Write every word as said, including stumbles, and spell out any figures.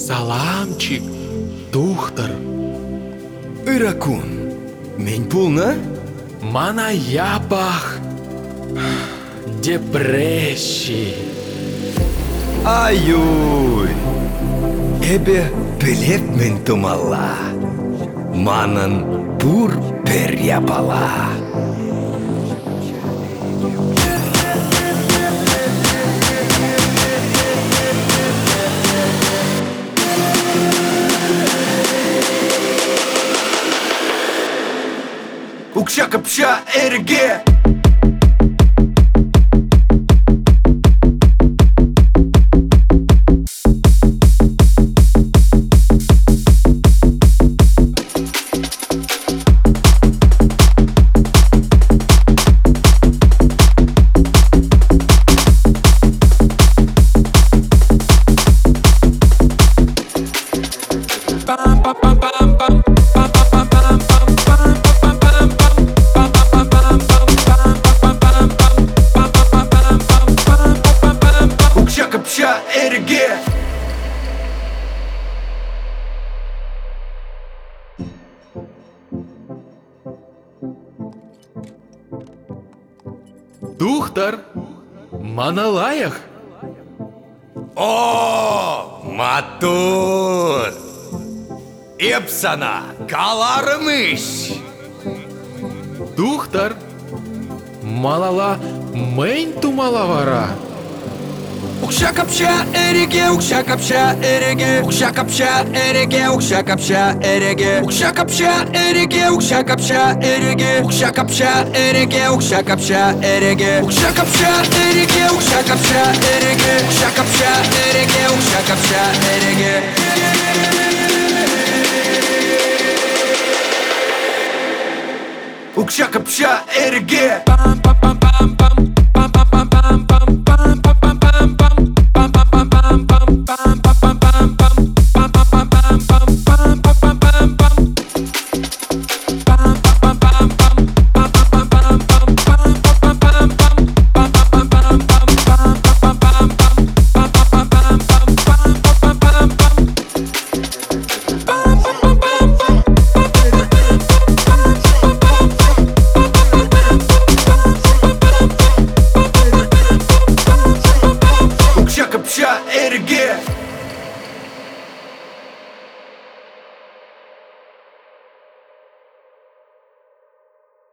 Salamчик, тухтар. Иракун, мен пулна? Мана япах депрессии. Аюй, эбе білеп мен тумалла. Манын пур пер япала. Укша-капша эреге. Укша-капша эреге. Тухтар, маналаях. О, матур! Епсана, каларымыш! Тухтар, малала мен тумалавара. Укша-капша эреге, укша-капша эреге, укша-капша эреге, укша-капша эреге, укша-капша эреге, укша-капша эреге, укша-капша эреге, укша-капша эреге, укша-капша эреге, укша-капша эреге, укша-капша эреге, укша-капша эреге. Укша-капша эреге. Пам-пам-пам-пам-пам.